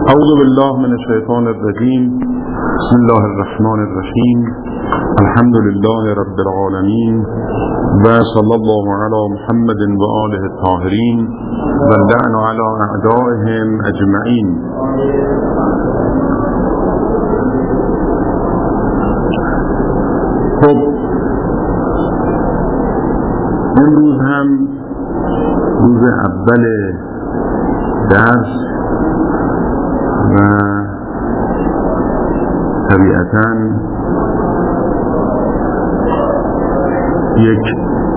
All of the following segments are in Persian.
اعوذ بالله من الشیطان الرجیم. بسم الله الرحمن الرحیم. الحمد لله رب العالمین و صلی الله علی محمد و آله الطاهرین و اللعن علی اعدائهم اجمعین. خب امروز هم روز اول درس و طبیعتاً یک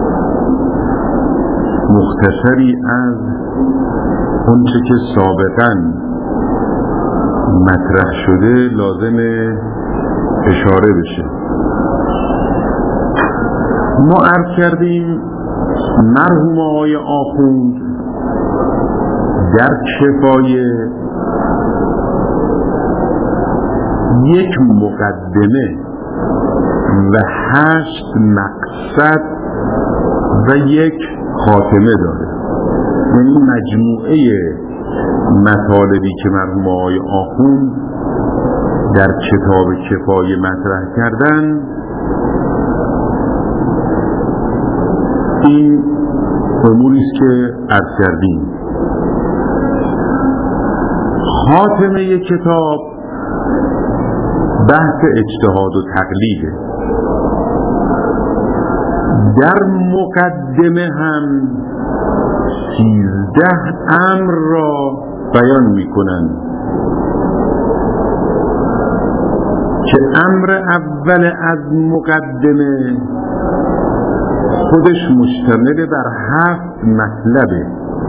مختصری از اونچه که سابقاً مطرح شده لازمه اشاره بشه. ما عرض کردیم مرحوم آقای آخوند در کفایه یک مقدمه و 8 مقصد و یک خاتمه داره، یعنی مجموعه مطالبی که مرحوم آقای آخوند در کتاب کفایه مطرح کردن این اموری است که عرض کردیم. خاتمه کتاب بحث اجتهاد و تقلیده. در مقدمه هم 13 امر را بیان میکنن که امر اول از مقدمه خودش مشتمل بر 7 مطلبه.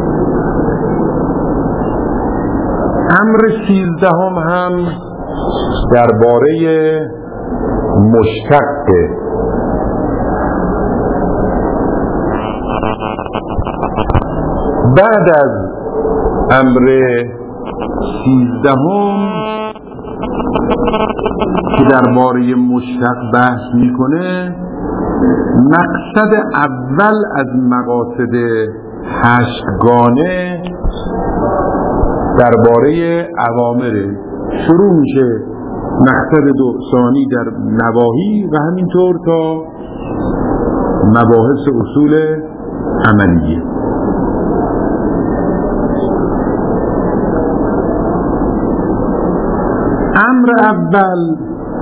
امر 13 هم درباره مشتقه. بعد از امر 13 که درباره مشتق بحث میکنه، مقصد اول از مقاصد 8 گانه درباره اوامره شروع میشه. مقصد ثانی در نواهی و همینطور تا مباحث اصول عملیه. امر اول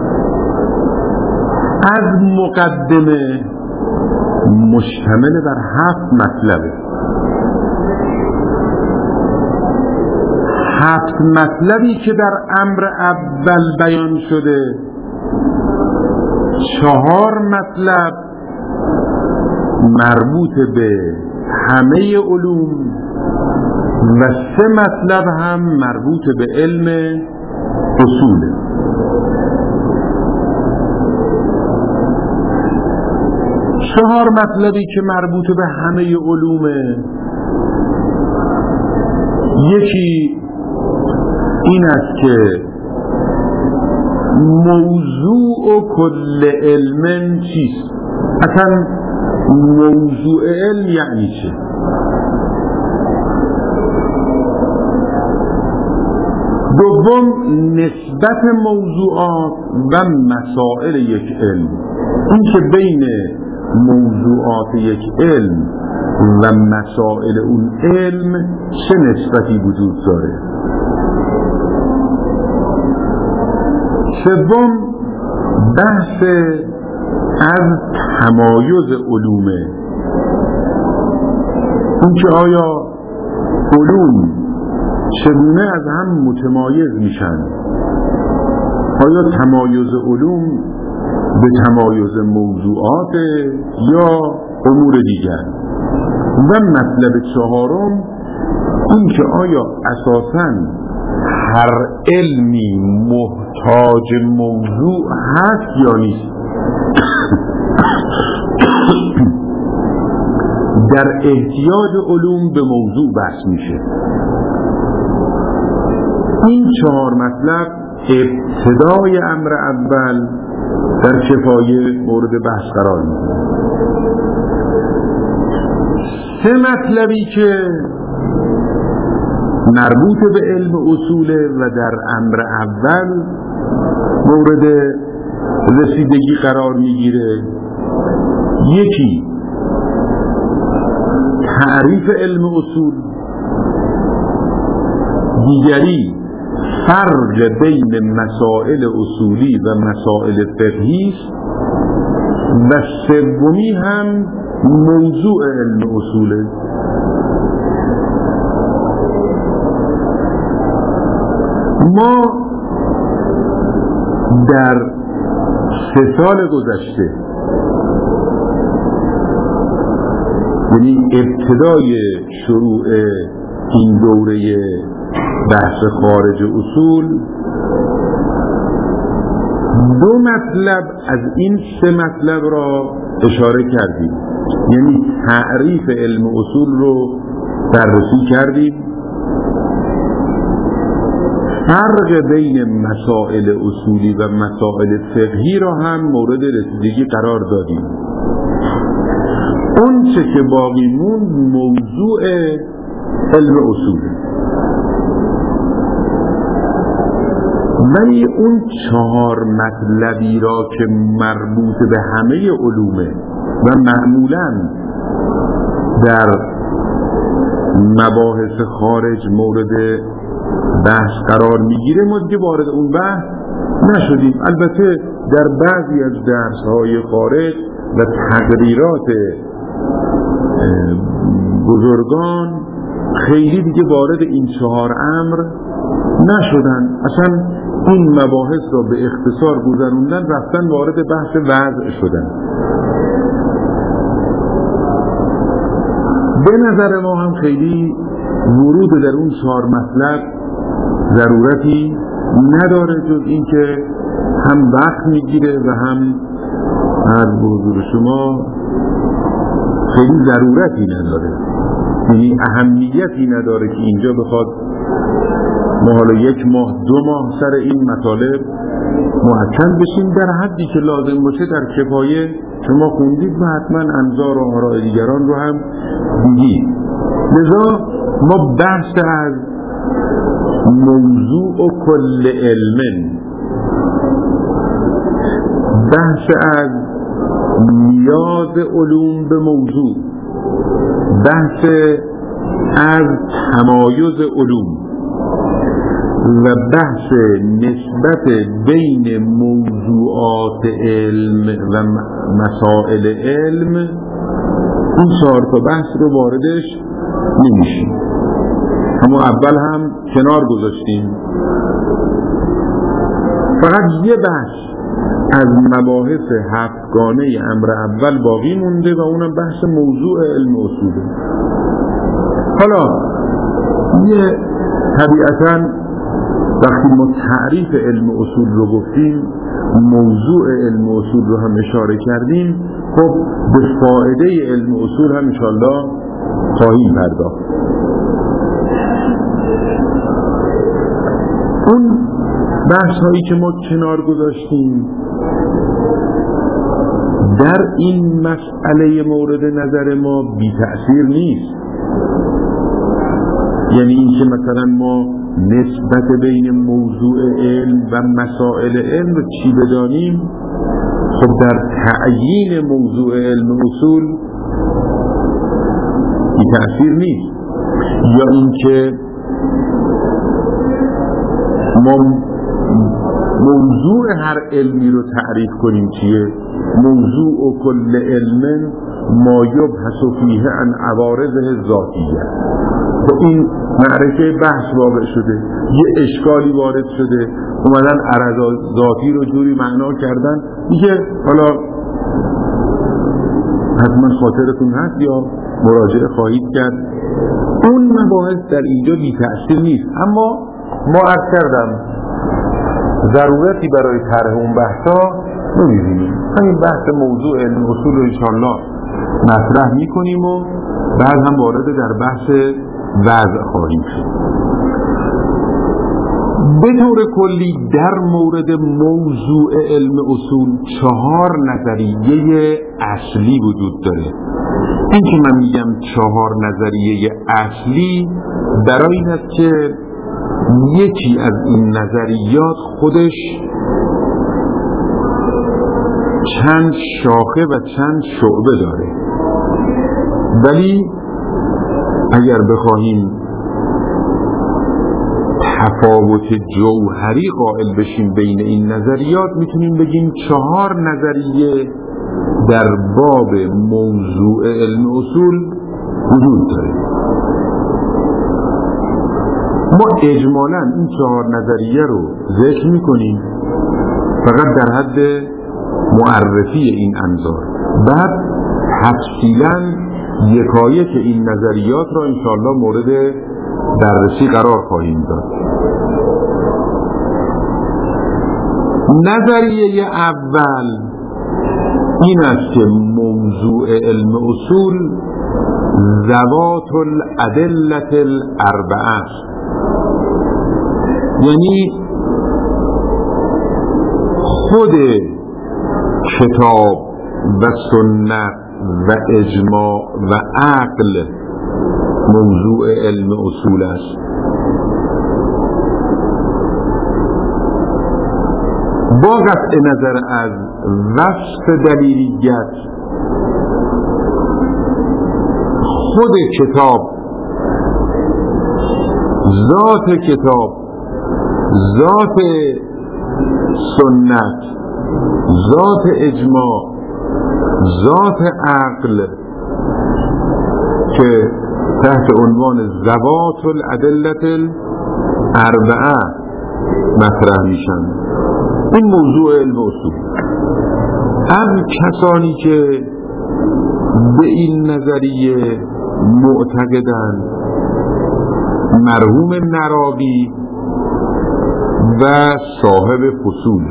از مقدمه مشتمل بر 7 مطلبه. 7 مطلبی که در امر اول بیان شده، 4 مطلب مربوط به همه علوم و 3 مطلب هم مربوط به علم اصوله. چهار مطلبی که مربوط به همه علومه، یکی این است که موضوع و کل علم چیست، اصلا موضوع علم یعنی چه. دوم نسبت موضوعات و مسائل یک علم، این که بین موضوعات یک علم و مسائل اون علم چه نسبتی وجود داره. سوم بحث از تمایز علومه، این که آیا علوم چگونه از هم متمایز میشن، آیا تمایز علوم به تمایز موضوعات یا امور دیگر. و مطلب چهارم این که آیا اساساً هر علمی محتاج موضوع هست یا نیست. در احتیاج علوم به موضوع بحث میشه. این 4 مطلب ابتدای امر اول در کفایه مورد بحث قرار میگیره. 3 مطلبی که مربوط به علم اصوله و در امر اول مورد رسیدگی قرار میگیره. یکی تعریف علم اصول، دیگری فرق بین مسائل اصولی و مسائل فقهی و سومی هم موضوع علم اصوله. ما در 3 سال گذشته، یعنی ابتدای شروع این دوره بحث خارج اصول، 2 مطلب از این 3 مطلب را اشاره کردیم. یعنی تعریف علم اصول رو بررسی کردیم، فرق بین مسائل اصولی و مسائل فقهی را هم مورد رسیدگی قرار دادیم. اون چه که باقی موند موضوع علم اصوله. ولی اون 4 مطلبی را که مربوط به همه علومه و معمولاً در مباحث خارج مورد بحث قرار میگیره، ما دیگه وارد اون بحث نشدیم. البته در بعضی از درس‌های خارج و تقریرات بزرگان خیلی دیگه وارد این 4 امر نشدن، اصلا این مباحث را به اختصار گذروندن، رفتن وارد بحث وضع شدن. به نظر ما هم خیلی ورود در اون 4 مطلب ضرورتی نداره، جز این که هم وقت میگیره و هم از حضور شما خیلی ضرورتی نداره، یعنی اهمیتی نداره که اینجا بخواد ما حالا 1 ماه 2 ماه سر این مطالب محکم بشیم. در حدی که لازم باشه در کفایه شما خوندید و حتما انظار و آراء دیگران رو هم دیدید. لذا ما بحث از موضوع و کل علم، بحث از نیاز علوم به موضوع، بحث از تمایز علوم و بحث نسبت بین موضوعات علم و مسائل علم، این 4 تا بحث رو واردش نمیشیم. اما اول هم کنار گذاشتیم. فقط یه بحث از مباحث 7گانه امر اول باقی مونده و اونم بحث موضوع علم اصوله. حالا یه طبیعتاً وقتی ما تعریف علم اصول رو گفتیم، موضوع علم اصول رو هم اشاره کردیم، خب به فائده علم اصول هم انشاءالله خواهیم پرداخت. اون بحث هایی که ما کنار گذاشتیم در این مسئله مورد نظر ما بی تأثیر نیست. یعنی این که مثلا ما نسبت بین موضوع علم و مسائل علم رو چی بدانیم، خب در تعیین موضوع علم اصول بی تأثیر نیست. یا اینکه ما موضوع هر علمی رو تعریف کنیم چیه؟ موضوع و کل علم ما یبحث فیه عن عوارضه ذاتیه. با این معرکه بحث واقع شده، یه اشکالی وارد شده، اومدن عرض ذاتی رو جوری معنا کردن. دیگه حالا حتما خاطرتون هست یا مراجعه خواهید کرد، اون مباحث در اینجا بی تأثیر نیست. اما ما عرض کردم ضرورتی برای طرح اون بحثا نمی‌بینیم. همین بحث موضوع علم اصول رو انشاءالله مطرح میکنیم و بعد هم وارد در بحث وضع خواهیم شد. به طور کلی در مورد موضوع علم اصول 4 نظریه اصلی وجود داره این که من میگم 4 نظریه اصلی برای این است که یکی از این نظریات خودش چند شاخه و چند شعبه داره، ولی اگر بخواهیم تفاوت جوهری قائل بشیم بین این نظریات، میتونیم بگیم 4 نظریه در باب موضوع علم اصول وجود داره. ما اجمالاً این 4 نظریه رو ذکر میکنیم فقط در حد معرفی این انظار، بعد تفصیلاً یکایک این نظریات را انشاءالله مورد بررسی قرار خواهیم داد. نظریه اول این است که موضوع علم اصول ذوات الادلة الاربعه است، یعنی خود کتاب و سنت و اجماع و عقل موضوع علم اصول است. با قطع نظر از وصف دلیلیت، خود کتاب، ذات کتاب، ذات سنت، ذات اجماع، ذات عقل که تحت عنوان ذوات الادلة الاربعه مطرح میشن، این موضوع علم اصول. از کسانی که به این نظریه معتقدند مرحوم نراوی و صاحب فصول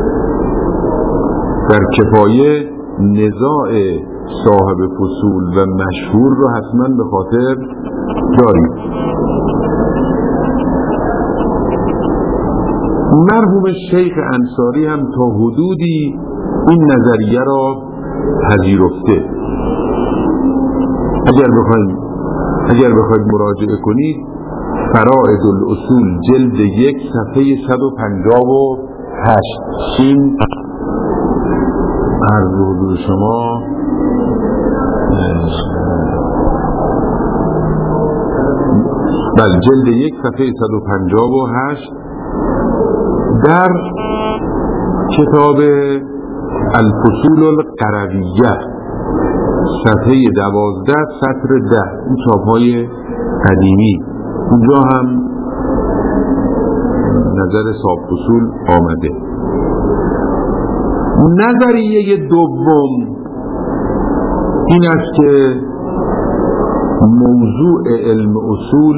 در کفایه نزاع صاحب فصول و مشهور رو حتما به خاطر دارید. مرحوم شیخ انصاری هم تا حدودی این نظریه را پذیرفته. اگر بخواید مراجعه کنید فرائد الاصول جلد 1 صفحه 158 این عرض حضور شما جلد 1 صفحه 158 در کتاب الفصول القرویه صفحه 12 سطر 10 این چاپ‌های قدیمی، اونجا هم نظر صاحب فصول آمده. نظریه دوم این است که موضوع علم اصول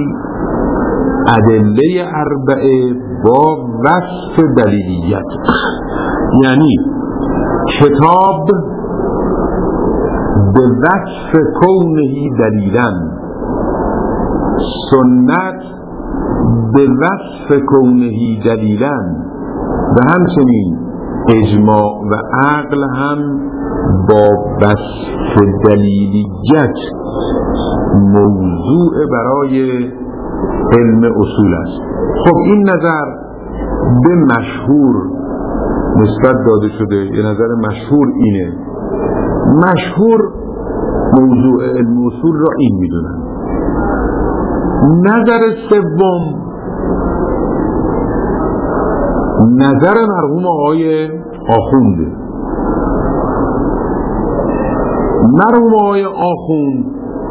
ادله اربعه با وصف دلیلیت، یعنی کتاب به وصف کونه دلیلاً، سنت به وصف کونه دلیلاً و همچنین اجماع و عقل هم با وصف دلیلیت موضوع برای علم اصول است. خب این نظر به مشهور نسبت داده شده، یه نظر مشهور اینه. مشهور موضوع علم اصول را این میدونن. نظر سوم نظر مرحوم آقای آخونده. مرحوم آقای آخوند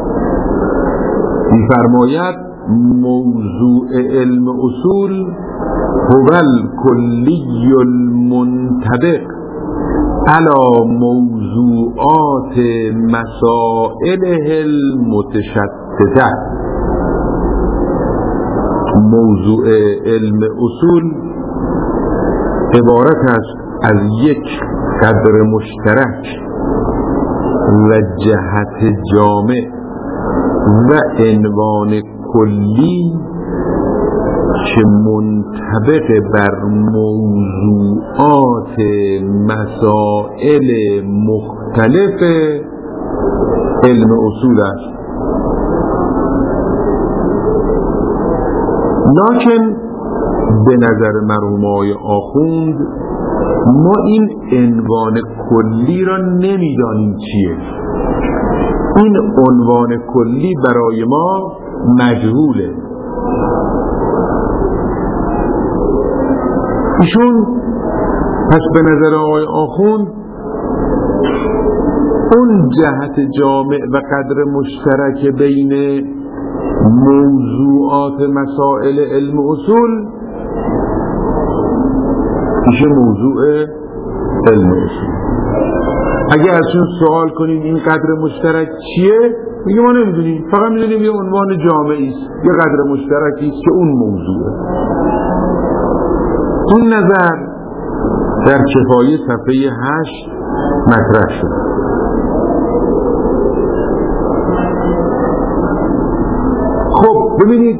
می‌فرماید موضوع علم اصول هو الکلی المنطبق علی موضوعات مسائله المتشتته. موضوع علم اصول عبارت است از یک قدر مشترک و جهت جامع و عنوان کلی که منطبق بر موضوعات مسائل مختلف علم اصول است. لکن به نظر مرحوم آقای آخوند ما این عنوان کلی را نمیدانیم چیه. این عنوان کلی برای ما مجهوله. ایشون پس به نظر آقای آخوند اون جهت جامع و قدر مشترک بین موضوعات مسائل علم اصول میشه موضوع علم اصول. اگه ازشون سوال کنیم این قدر مشترک چیه، میگه ما نمیدونیم، فقط میدونیم یه عنوان جامعی است، یه قدر مشترکی است که اون موضوعه. این نظر در کفایه صفحه 8 مطرح شد. خب ببینید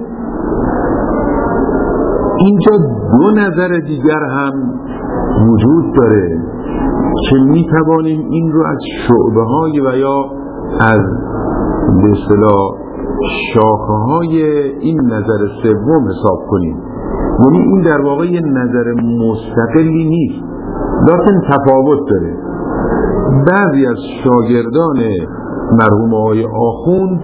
اینجا دو نظر دیگر هم وجود داره که می توانیم این رو از شعبه های و یا از به اصطلاح شاخه های این نظر سوم حساب کنیم. یعنی این در واقع یه نظر مستقلی نیست، لیکن تفاوت داره. بعضی از شاگردان مرحوم آقای آخوند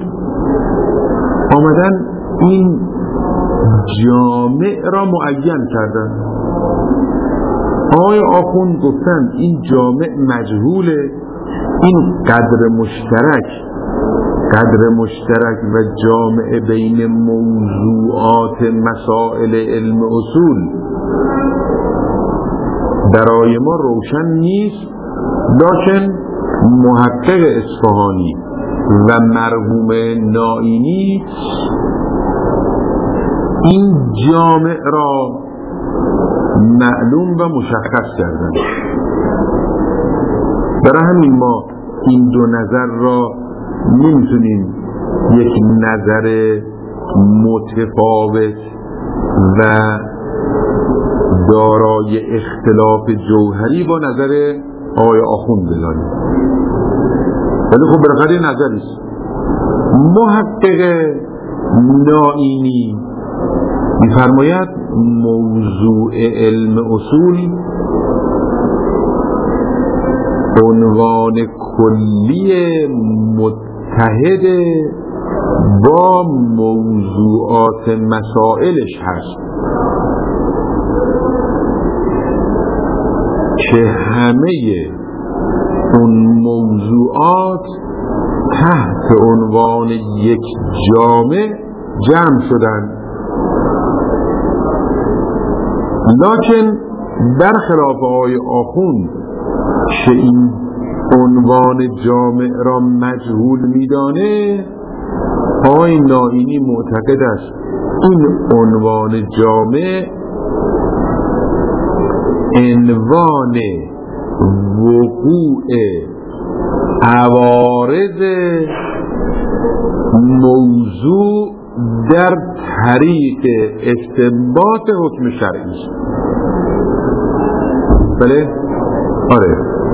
آمدن این جامع را معین کردن. آقای آخوند گفتن این جامع مجهوله، این قدر مشترک و جامع بین موضوعات مسائل علم اصول برای ما روشن نیست، لیکن محقق اصفهانی و مرحوم نائینی این جامع را معلوم و مشخص کردن. برای همین ما این دو نظر را نمیتونیم یک نظر متفاوت و دارای اختلاف جوهری با نظر آقای آخوند بدانیم. ولی خب بالاخره نظری است. محقق نائینی می‌فرماید موضوع علم اصول عنوان کلی متحد با موضوعات مسائلش هست که همه اون موضوعات تحت عنوان یک جامع جمع شدن. لکن برخلاف آقای آخوند که این عنوان جامع را مجهول میدانه، آقای نائینی معتقد است این عنوان جامع عنوان وقوع عوارض موضوع در طریق استنباط حکم شرعی است. بله؟ آره.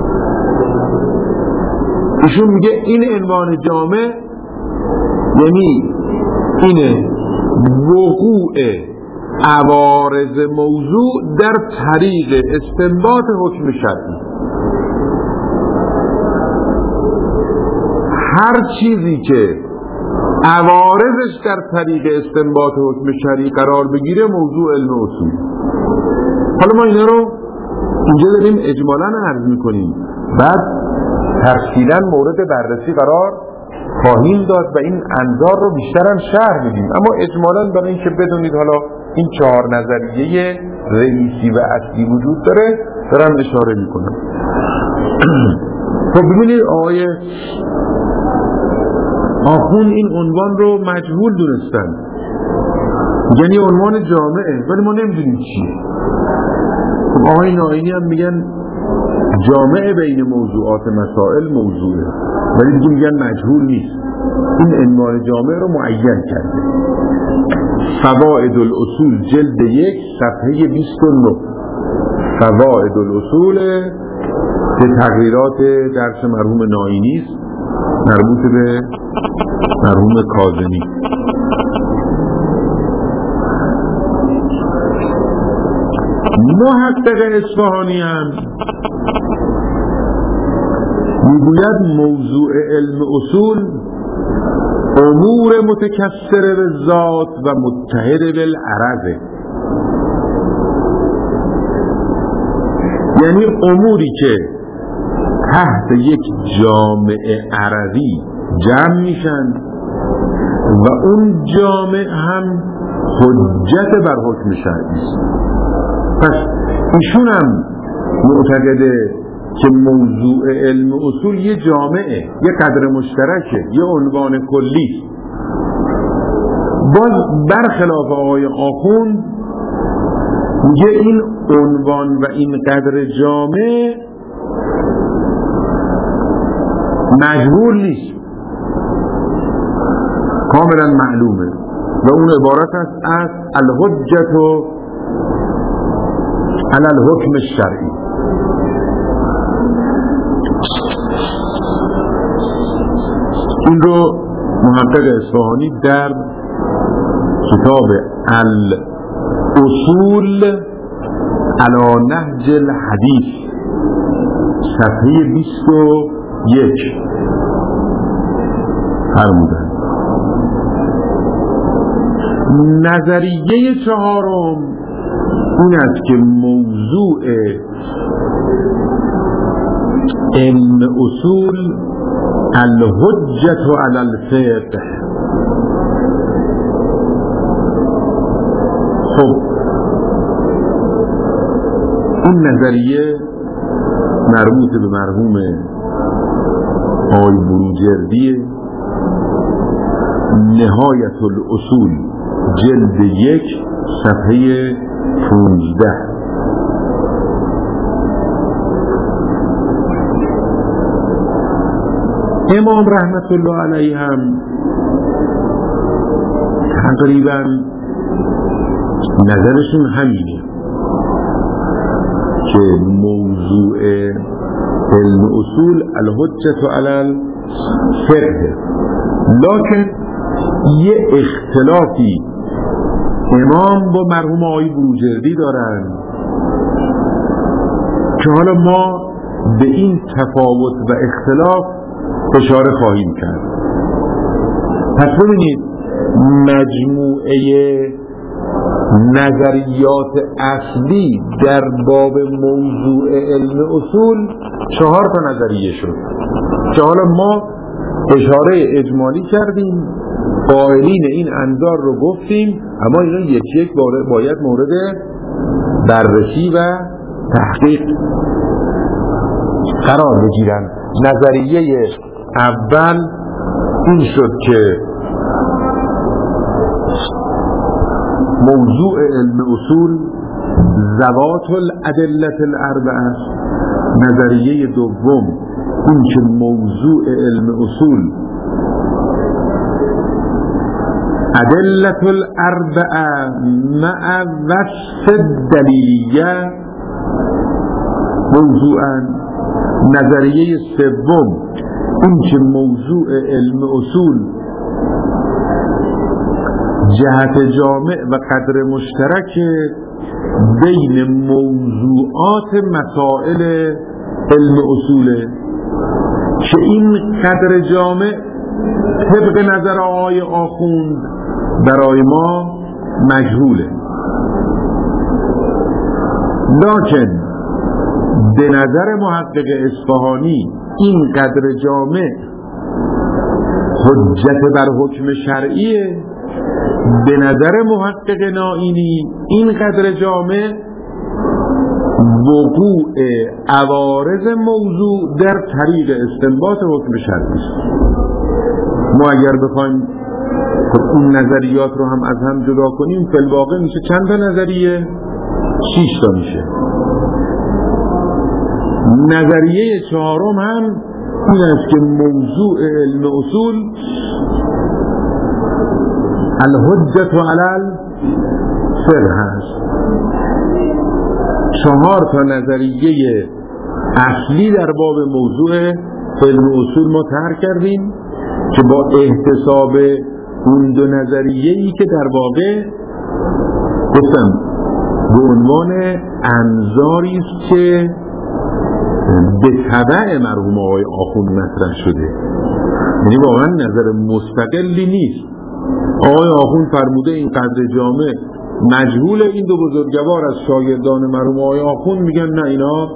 ایشون میگه این عنوان جامع یعنی اینه وقوع عوارض موضوع در طریق استنباط حکم شرعی. هر چیزی که عوارضش در طریق استنباط حکم شرعی قرار بگیره موضوع علم اصول. حالا ما اینا رو اینجا داریم اجمالاً عرض میکنیم، بعد تفصیلاً مورد بررسی قرار خواهیم داد و این انظار رو بیشتر هم شرح میدیم. اما اجمالاً برای اینکه بدونید حالا این 4 نظریه رئیسی و اصلی وجود داره دارم اشاره میکنم. خب ببینید آقای آخوند این عنوان رو مجهول دونستن، یعنی عنوان جامعه، ولی ما نمیدونیم چیه. خب آقای نائینی هم میگن جامعه بین موضوعات مسائل موضوعه، ولی دیگه میگن مجهول نیست. این عنوان جامعه رو معین کرده. فوائد الاصول جلد 1 صفحه 29. فوائد الاصول که تقریرات درس مرحوم نائینی است مربوط به مرحوم کاظمی. محقق اصفهانی هم میگوید موضوع علم اصول امور متکثره به ذات و متحد بالعرضه، یعنی اموری که تحت یک جامعه عرضی جمع میشن و اون جامعه هم حجت بر حکم شرعی است. پس ایشون هم معتقده که موضوع علم اصول یه جامعه، یه قدر مشترکه، یه عنوان کلی. باز برخلاف آقای آخوند میگه این عنوان و این قدر جامعه مجهول نیست، کاملا معلومه و اون عبارت است از الحجت علی الحکم الشرعی. این رو محقق اصفهانی در کتاب الاصول علی نهج الحدیث صفحه 21 فرمودند. نظریه چهارم این است که موضوع علم اصول الحجت علی الفقه. خب این نظریه مربوط به مرحوم آقای بروجردی، نهایت الاصول جلد 1 صفحه 15. امام رحمت الله علیه هم تقریبا نظرشون همینه که موضوع علم اصول الحجت علی الفقه، لکن یه اختلافی امام با مرحوم آقای بروجردی دارن که حالا ما به این تفاوت و اختلاف اشاره خواهیم کرد. پس ببینید مجموعه نظریات اصلی در باب موضوع علم اصول 4 تا نظریه شد که حالا ما اشاره اجمالی کردیم، قائلین این انظار رو گفتیم، اما اینا یکی یک باید مورد بررسی و تحقیق قرار بگیرن. نظریه اول این شد که موضوع علم اصول ذوات الادله الاربعه است. نظریه دوم این که موضوع علم اصول ادله الاربعه مع وصف الدلیلیه موضوعا. نظریه سوم این که موضوع علم اصول جهت جامع و قدر مشترک بین موضوعات مسائل علم اصوله که این قدر جامع طبق نظر آقای آخوند برای ما مجهوله، لکن به نظر محقق اصفهانی این قدر جامع حجت بر حکم شرعیه. به نظر محقق نائینی این قدر جامع وقوع عوارض موضوع در طریق استنباط حکم شرعی است. ما اگر بخوایم این نظریات رو هم از هم جدا کنیم فی الواقع میشه چند تا نظریه؟ 6 تا میشه. نظریه چهارم هم این است که موضوع علم اصول الحجت علی الفقه هست. 4 تا نظریه اصلی در باب موضوع علم اصول ما طرح کردیم که با احتساب اون دو نظریه‌ای که در واقع گفتم به عنوان انظاری است که به تبع مرحوم آقای آخوند مطرح شده، یعنی واقعا نظر مستقلی نیست. آقای آخوند فرموده این قدر جامع مجهول، این دو بزرگوار از شاگردان مرحوم آقای آخوند میگن نه اینا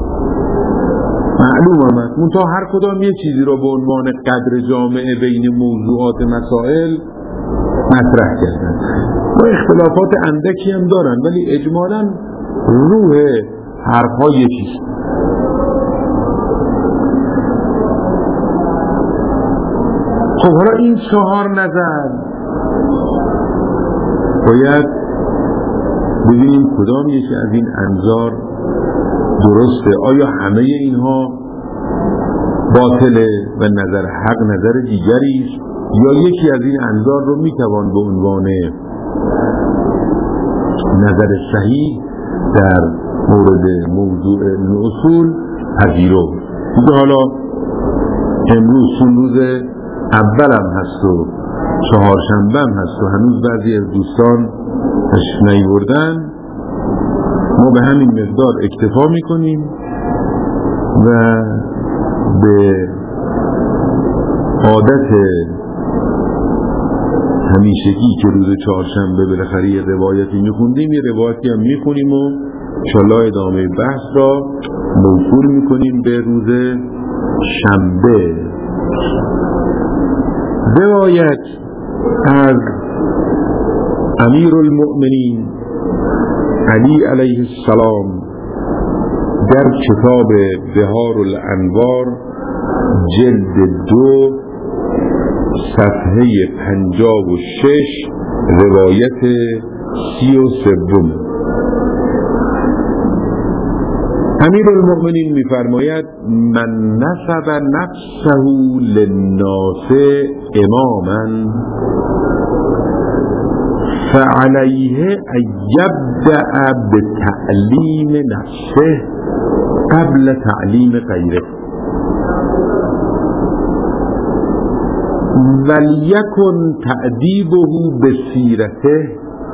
معلوم آمد. منتها هر کدام یه چیزی رو به عنوان قدر جامع بین موضوعات مسائل مطرح کردن و اختلافات اندکی هم دارن، ولی اجمالاً روح حرف‌ها یکیست. خب حالا این 4 نظر باید ببینیم کدام یکی از این انظار درسته. آیا همه اینها باطله و نظر حق نظر دیگری است، یا یکی از این انظار رو میتوان به عنوان نظر صحیح در مورد موضوع اصول پذیرفت. دیگه حالا امروز روز اولم هست و چهارشنبه هم هست و هنوز بعضی از دوستان نیاوردن، ما به همین مقدار اکتفا میکنیم و به عادت همیشگی که روز چهارشنبه بالاخره یه روایتی میخوندیم، یه روایتی هم میخونیم و انشالله ادامه بحث را موکول میکنیم به روز شنبه. روایت از امیر المؤمنین علی علیه السلام در کتاب بهار الانوار جلد 2 صفحه 56 روایت 33. امیر المؤمنین می‌فرماید من نسب نفسه للناس اماما فعليه ان يبدأ بتعلیم نفسه قبل تعلیم غیره وليكن تأديبه بسيرته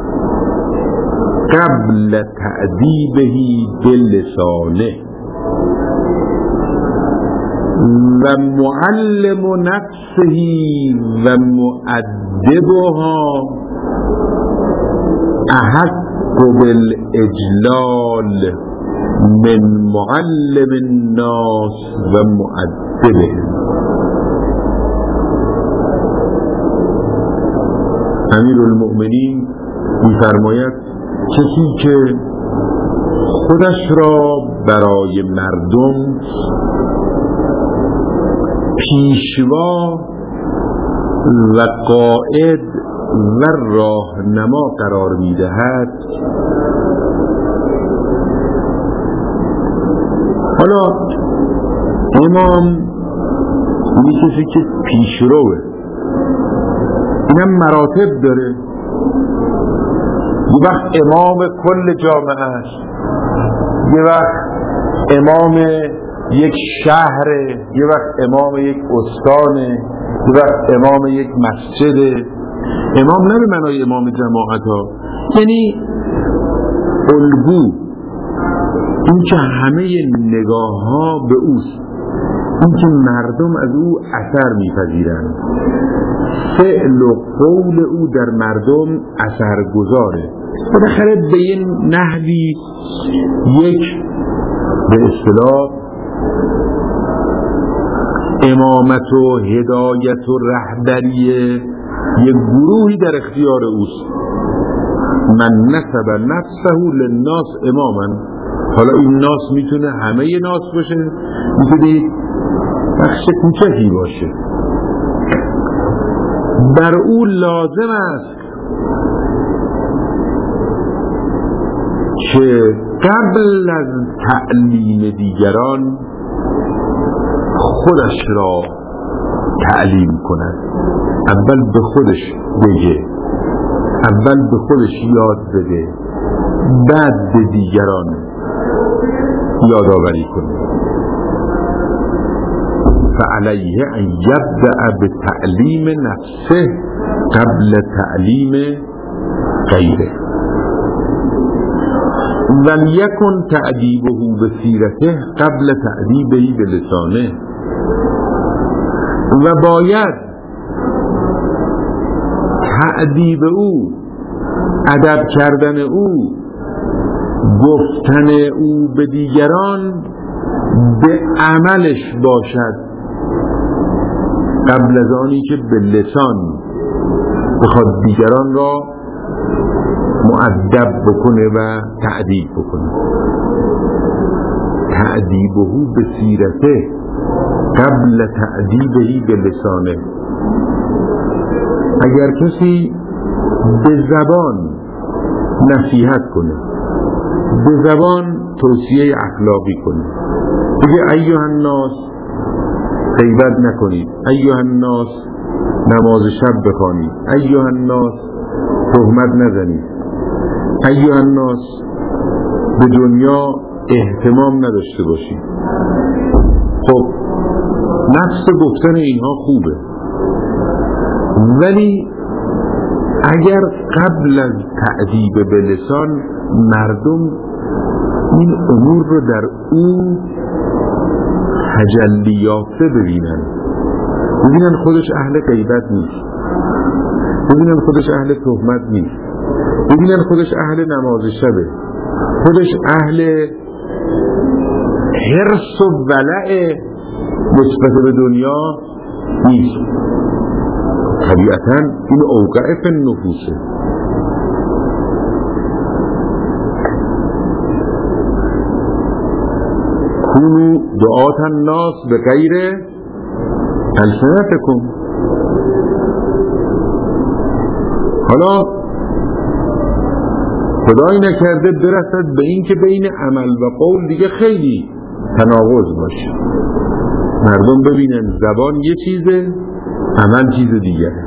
قبل تأديبه بلسانه ومعلم نفسه ومؤدبها أحق بالإجلال من معلم الناس ومؤدبهم. امیر المؤمنین می‌فرماید کسی که خودش را برای مردم پیشوا و قائد و راهنما قرار می‌دهد، حالا امام این کسی که پیشروه، اینم مراتب داره. یه وقت امام کل جامعه است، یه وقت امام یک شهره، یه وقت امام یک استانه، یه وقت امام یک مسجده. امام نه به معنای امام جماعت ها، یعنی الگو، این که همه نگاه ها به اوست، این که مردم از او اثر میپذیرند، فعل و قول او در مردم اثر گذاره. بالاخره به این نحوی یک به اصطلاح امامت و هدایت و رهبری یک گروهی در اختیار اوست. من نسب نفسه للناس اماما، حالا این ناس میتونه همه ناس باشه، میتونه بخش کوچکی باشه. بر او لازم است که قبل از تعلیم دیگران خودش را تعلیم کند. اول به خودش بگه، اول به خودش یاد بده، بعد به دیگران یادآوری کنه. فعلیه ان یبدأ به تعلیم نفسه قبل تعلیم غیره ولیکن تأدیبه بسیرته قبل تأدیبه بلسانه و باید تأدیب او، ادب کردن او، گفتن او به دیگران به عملش باشد قبل از آنی که به لسان بخواد دیگران را مؤدب بکنه و تأدیب بکنه. تأدیبه بسیرته قبل تأدیبه به لسانه. اگر کسی به زبان نصیحت کنه، به زبان توصیه اخلاقی کنه، بگه ایها الناس غیبت نکنید، ایها الناس نماز شب بخوانید، ایها الناس تهمت نزنید، ایها الناس به دنیا اهتمام نداشته باشید. خب نفس گفتن اینها خوبه، ولی اگر قبل از تأدیب به لسان مردم این امور رو در اون تجلی یافته ببینن خودش اهل غیبت نیست، ببینن خودش اهل تهمت نیست، ببینن خودش اهل نماز شبه، خودش اهل حرص و ولع نسبت به دنیا نیست. طبیعتاً این اوقع فی النفوسه. کونو دعات الناس به غیر السنتکم. حالا خدای نکرده برسد به این که بین عمل و قول دیگه خیلی تناقض باشه، مردم ببینن زبان یه چیزه، عمل چیز دیگره.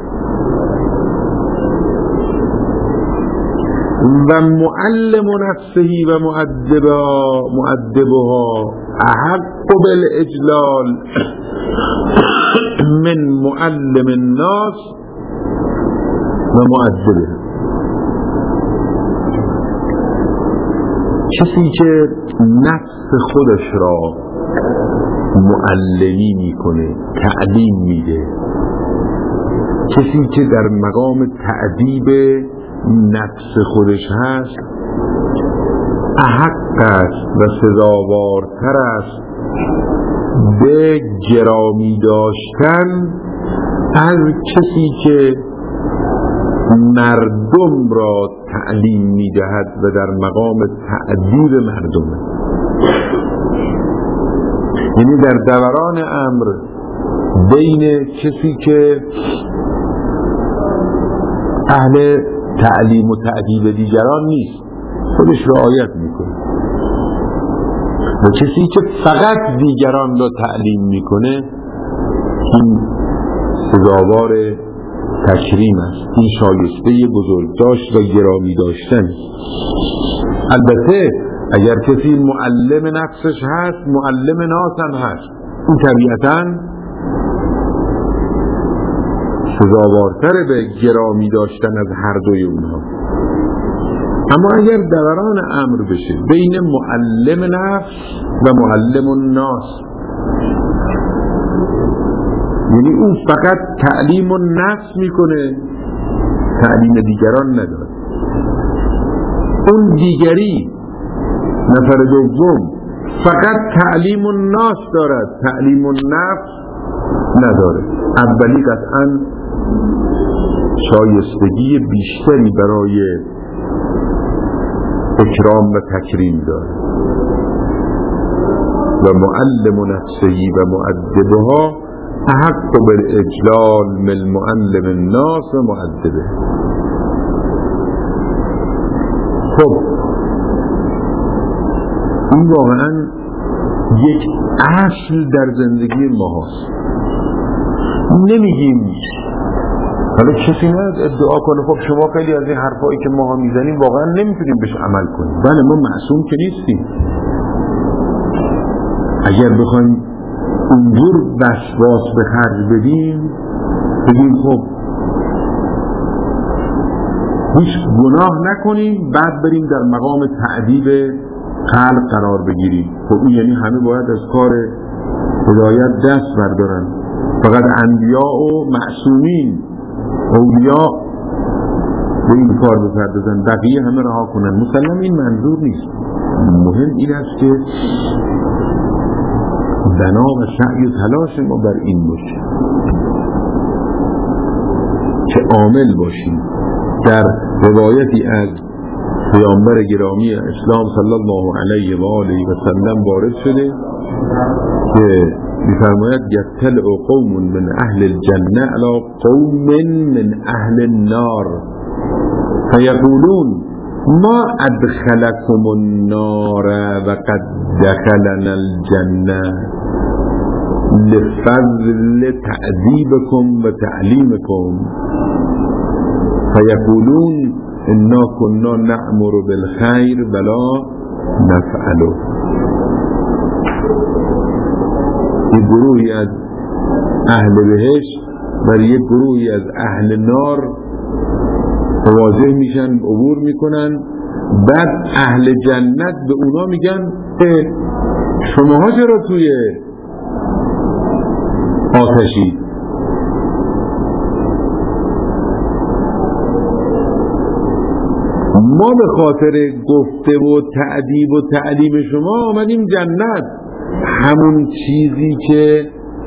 و معلم نفسهی و مؤدبها احق بالاجلال من معلم الناس و مؤدبه. کسی که نفس خودش را معلمی میکنه، تعلیم میده، کسی که در مقام تعدیب نفس خودش هست، احق است و سزاوارتر است به گرامی داشتن از کسی که مردم را تعلیم میدهد و در مقام تعدیب مردمه. یعنی در دوران امر بین کسی که اهل تعلیم و تعدیب دیگران نیست، خودش رعایت میکنه، و کسی که فقط دیگران را تعلیم میکنه، این سزاوار تکریم است، این شایسته بزرگداشت و گرامی داشتن. البته اگر کسی معلم نفسش هست، معلم ناس هم هست، این طبیعتاً سزاوارتر به گرامی داشتن از هر دوی اونها. اما اگر دوران امر بشه بین معلم نفس و معلم الناس، یعنی اون فقط تعلیم النفس میکنه، تعلیم دیگران نداره، اون دیگری نفر دوم فقط تعلیم الناس دارد، تعلیم النفس نداره، اولی قطعاً شایستگی بیشتری برای اکرام و تکریم داره. و معلم نفسهی و مؤدبها احق بالاجلال من معلم الناس و مؤدبه. خب این واقعا یک اصل در زندگی ما هست. نمیگیم حالا کسی نه ادعا کنه خب شما خیلی از این حرفایی که ما میزنیم واقعا نمیتونیم بهش عمل کنیم. بله، ما معصوم که نیستیم. اگر بخوایم اونجور وسواس به خرج بدیم، بگیم خب هیچ گناه نکنیم بعد بریم در مقام تعذیب خلق قرار بگیریم. خب این یعنی همه باید از کار هدایت دست بردارن، فقط انبیاء و معصومین اولیاء به این کار بپردازن، بقیه همه رها کنن. مسلم این منظور نیست. مهم این است که بنا و سعی و تلاش ما بر این باشه که عامل باشیم. در روایتی از پیامبر گرامی اسلام صلی الله علیه و آله و سلم وارد شده که می‌فرماید یطلع قوم من اهل الجنه علی قوم من اهل النار فیقولون ما ادخلكم النار وقد دخلنا الجنه لفضل تعذیبكم و تعلیمكم فیقولون انا كنا نأمر بالخیر ولا نفعله. یک گروهی از اهل بهشت بر یک گروهی از اهل نار مواجه میشن، عبور میکنن، بعد اهل جنت به اونا میگن شماها چرا توی آتشی؟ ما به خاطر گفته و تعذیب و تعلیم شما آمدیم جنت. همون چیزی که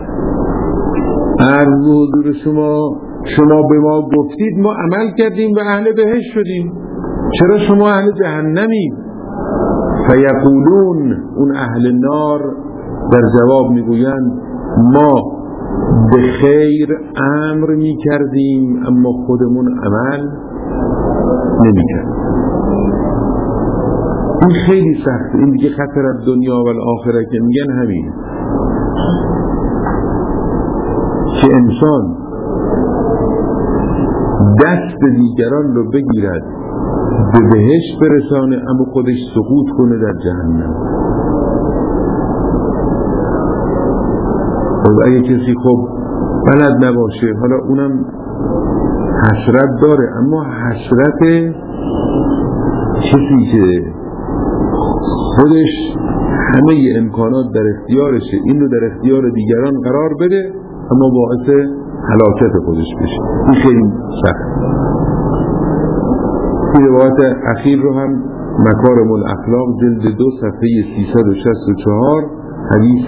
عرض حضور شما به ما گفتید ما عمل کردیم و اهل بهشت شدیم، چرا شما اهل جهنمید؟ فیقولون، اون اهل نار در جواب میگویند ما به خیر امر میکردیم اما خودمون عمل نمیکردیم. این خیلی سخت. این دیگه خطر دنیا و الاخره که میگن همین که انسان دست دیگران رو بگیرد به بهشت برسانه اما خودش سقوط کنه در جهنم. و اگه کسی خب بلد نباشه، حالا اونم حسرت داره، اما حسرت کسی که خودش همه امکانات در اختیارشه این رو در اختیار دیگران قرار بده اما باعث هلاکت خودش بشه، این خیلی سخت. این روایت اخیر رو هم مکارم الاخلاق جلد 2 صفحه 364 حدیث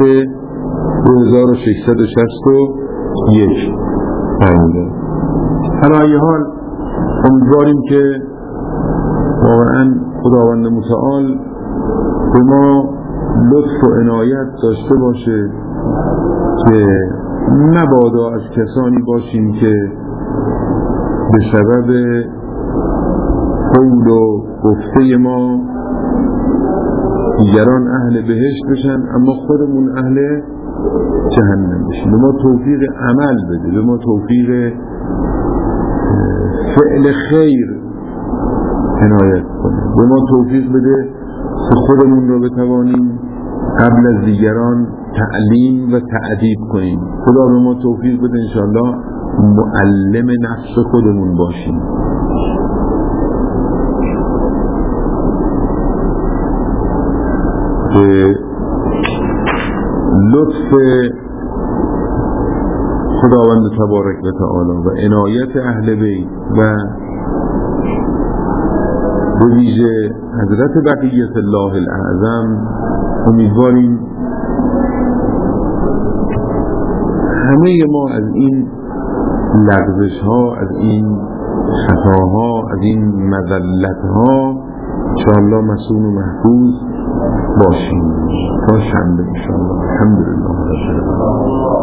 2661 فرموده. حالا ای حال امیدواریم که واقعا خداوند متعال به ما لطف و عنایت داشته باشه که مبادا از کسانی باشیم که به سبب قول و گفته ما دیگران اهل بهشت بشن اما خودمون اهل جهنم بشیم. به ما توفیق عمل بده، به ما توفیق فعل خیر عنایت کنه، به ما توفیق بده که خودمون رو بتوانیم قبل از دیگران تعلیم و تعذیب کنیم. خدا به ما توفیق بده انشاءالله معلم نفس خودمون باشیم. لطف خداوند تبارک و تعالی و عنایت اهل بیت و به ویژه حضرت بقیت الله الاعظم امیدواریم همه ما از این لغزش ها، از این خطاها، از این مذلت ها انشاءالله مسئول و محفوظ باشیم تا شنبه انشاءالله. الحمدلله رب العالمین.